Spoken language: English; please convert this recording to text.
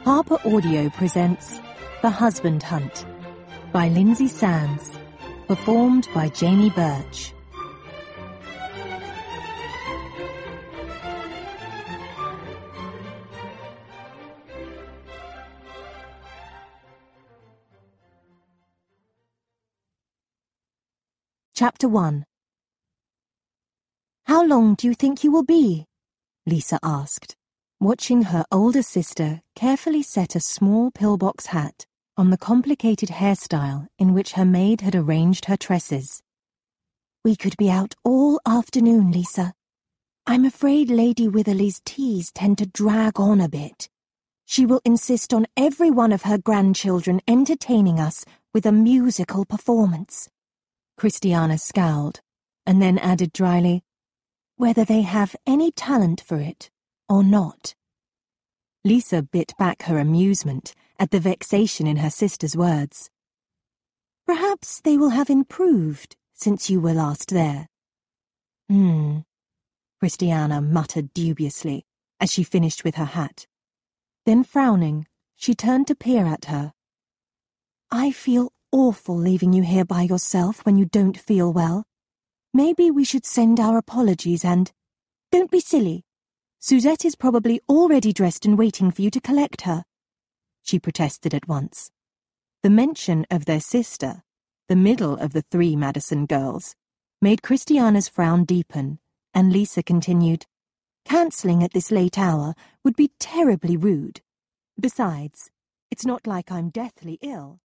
Harper Audio presents The Husband Hunt by Lindsay Sands, performed by Jamie Birch. Chapter 1. "How long do you think you will be?" Lisa asked, watching her older sister carefully set a small pillbox hat on the complicated hairstyle in which her maid had arranged her tresses. "We could be out all afternoon, Lisa. I'm afraid Lady Witherley's teas tend to drag on a bit. She will insist on every one of her grandchildren entertaining us with a musical performance." Christiana scowled, and then added dryly, "Whether they have any talent for it or not." Lisa bit back her amusement at the vexation in her sister's words. "Perhaps they will have improved since you were last there." Christiana muttered dubiously as she finished with her hat. Then frowning, she turned to peer at her. "I feel awful leaving you here by yourself when you don't feel well. Maybe we should send our apologies and—" "Don't be silly. Suzette is probably already dressed and waiting for you to collect her," she protested at once. The mention of their sister, the middle of the three Madison girls, made Christiana's frown deepen, and Lisa continued, "Cancelling at this late hour would be terribly rude. Besides, it's not like I'm deathly ill."